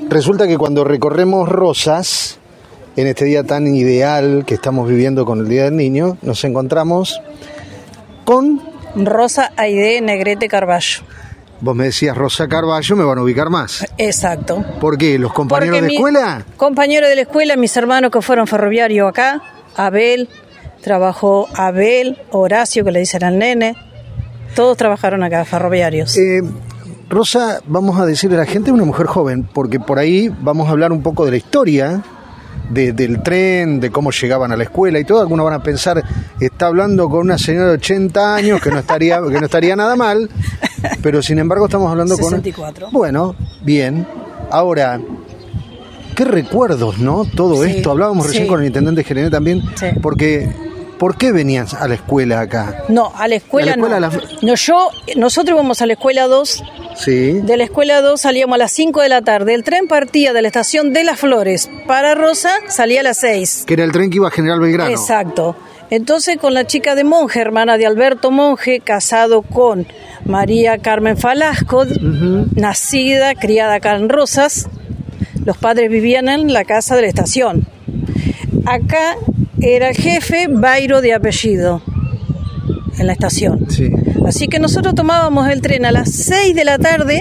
Resulta que cuando recorremos Rosas, en este día tan ideal que estamos viviendo con el Día del Niño, nos encontramos con... Rosa Aide Negrete Carballo. Vos me decías Rosa Carballo, me van a ubicar más. Exacto. ¿Por qué? ¿Los compañeros de escuela? Compañeros de la escuela, mis hermanos que fueron ferroviarios acá, Abel, trabajó Abel, Horacio, que le dicen al nene, todos trabajaron acá, ferroviarios. Rosa, vamos a decirle a la gente, una mujer joven, porque por ahí vamos a hablar un poco de la historia del tren, de cómo llegaban a la escuela y todo. Algunos van a pensar, está hablando con una señora de 80 años, que no estaría nada mal, pero sin embargo estamos hablando 64. Bueno, bien. Ahora, qué recuerdos, ¿no? Todo esto. Hablábamos recién con el intendente general también, porque... ¿Por qué venías a la escuela acá? No, a la escuela no. Nosotros íbamos a la escuela 2. Sí. De la escuela 2 salíamos a las 5 de la tarde. El tren partía de la estación de Las Flores para Rosa, salía a las 6. Que era el tren que iba a General Belgrano. Exacto. Entonces con la chica de Monje, hermana de Alberto Monje, casado con María Carmen Falasco, nacida, criada acá en Rosas, los padres vivían en la casa de la estación. Acá era el jefe Bairo de apellido en la estación. Sí. Así que nosotros tomábamos el tren a las 6 de la tarde,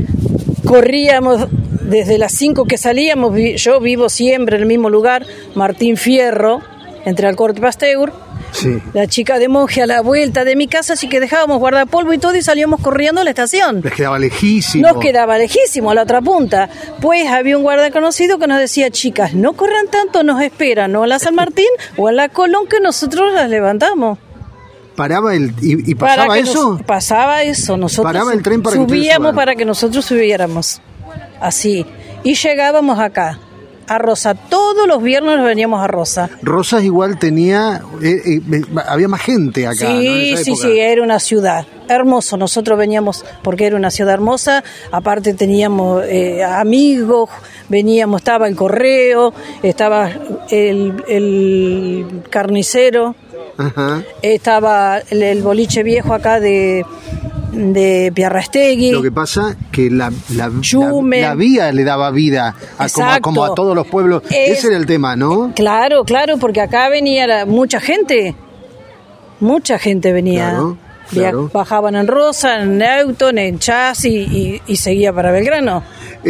corríamos desde las 5 que salíamos, yo vivo siempre en el mismo lugar, Martín Fierro, entre Alcorte y Pasteur. Sí. La chica de Monje a la vuelta de mi casa, así que dejábamos guardapolvo y todo y salíamos corriendo a la estación. Les quedaba lejísimo. Nos quedaba lejísimo a la otra punta. Pues había un guarda conocido que nos decía, chicas, no corran tanto, nos esperan o en la San Martín o en la Colón que nosotros las levantamos. ¿Paraba y pasaba eso? Pasaba eso. Nosotros paraba el tren para subíamos para que nosotros subiéramos. Así. Y llegábamos acá. A Rosa, todos los viernes veníamos a Rosa. Rosas igual tenía, había más gente acá, sí, ¿no? Sí, era una ciudad hermoso. Nosotros veníamos porque era una ciudad hermosa. Aparte teníamos amigos, veníamos, estaba el correo, estaba el carnicero, ajá. Estaba el boliche viejo acá de Piarrastegui. Lo que pasa que la vía le daba vida como a todos los pueblos. Ese era el tema, ¿no? Claro, porque acá venía mucha gente venía. Claro. Bajaban en Rosa, en Newton, en Chas y seguía para Belgrano.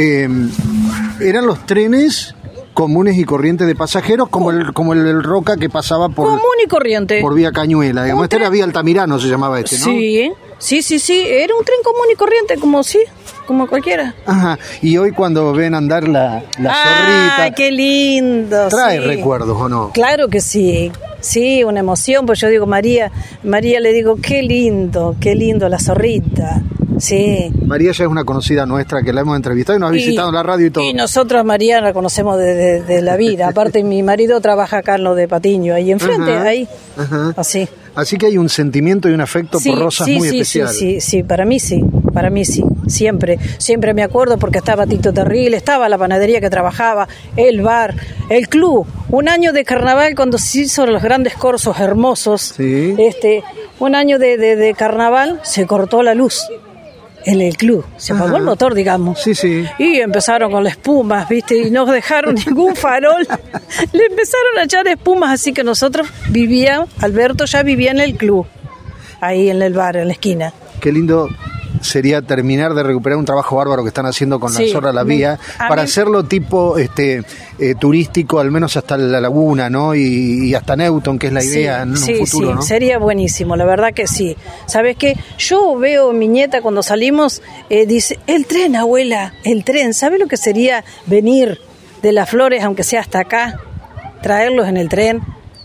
¿Eran los trenes comunes y corrientes de pasajeros como el Roca que pasaba por... Común y corriente. Por vía Cañuela, digamos. Este era vía Altamirano, se llamaba este, ¿no? Sí, era un tren común y corriente, como cualquiera. Ajá, y hoy cuando ven andar la zorrita... ¡Ay, qué lindo! ¿Trae recuerdos o no? Claro que sí, una emoción, pues yo digo, María le digo, qué lindo la zorrita. Sí. María ya es una conocida nuestra que la hemos entrevistado y nos ha visitado en la radio y todo. Y nosotros a María la conocemos de la vida. Aparte, mi marido trabaja acá en lo de Patiño, ahí enfrente, ahí. Ajá. Así que hay un sentimiento y un afecto por Rosas muy especial. Sí, para mí sí. Siempre me acuerdo porque estaba Tito Terril, estaba la panadería que trabajaba, el bar, el club. Un año de carnaval cuando se hizo los grandes corsos hermosos. Sí. Un año de carnaval se cortó la luz. En el club, se apagó el motor, digamos. Sí. Y empezaron con las espumas, ¿viste? Y no dejaron ningún farol. Le empezaron a echar espumas, así que nosotros Alberto ya vivía en el club, ahí en el bar, en la esquina. Qué lindo sería terminar de recuperar un trabajo bárbaro que están haciendo con la Zorra La Vía, para hacerlo tipo turístico, al menos hasta la laguna, ¿no? Y hasta Newton, que es la idea en un futuro, ¿no? Sería buenísimo, la verdad que sí. ¿Sabes qué? Yo veo a mi nieta cuando salimos, dice, el tren, abuela, el tren. ¿Sabe lo que sería venir de Las Flores, aunque sea hasta acá, traerlos en el tren?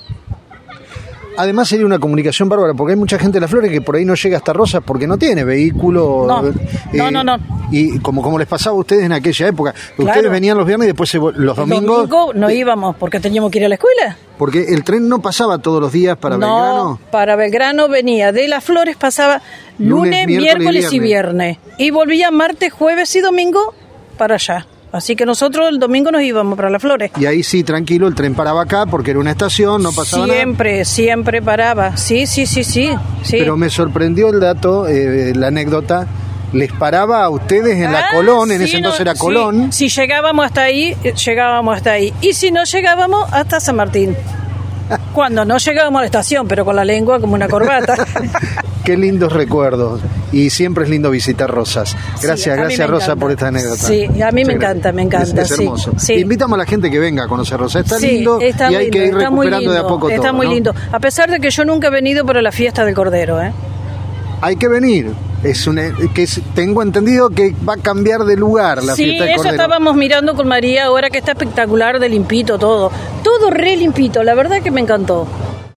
Además sería una comunicación bárbara, porque hay mucha gente de Las Flores que por ahí no llega hasta Rosas porque no tiene vehículo. No. Y como les pasaba a ustedes en aquella época, ustedes venían los viernes y después los domingos... no íbamos porque teníamos que ir a la escuela. Porque el tren no pasaba todos los días para Belgrano. Para Belgrano venía de Las Flores, pasaba lunes, miércoles y viernes. Y volvía martes, jueves y domingo para allá. Así que nosotros el domingo nos íbamos para Las Flores. Y ahí sí, tranquilo, el tren paraba acá porque era una estación, no pasaba nada. Siempre paraba. Sí. Pero me sorprendió el dato, la anécdota, les paraba a ustedes en la Colón, en ese entonces era Colón. Si llegábamos hasta ahí, llegábamos hasta ahí. Y si no llegábamos, hasta San Martín. Cuando no llegábamos a la estación, pero con la lengua como una corbata. Qué lindos recuerdos. Y siempre es lindo visitar Rosas. Gracias, gracias Rosa por esta anécdota. Sí, a mí me encanta. Es hermoso. Sí. Invitamos a la gente que venga a conocer Rosas. Está lindo y hay que ir recuperando de a poco todo. Está muy lindo. A pesar de que yo nunca he venido para la fiesta del Cordero, Hay que venir. Tengo entendido que va a cambiar de lugar la fiesta del Cordero. Sí, eso estábamos mirando con María ahora, que está espectacular, de limpito todo. Todo re limpito, la verdad que me encantó.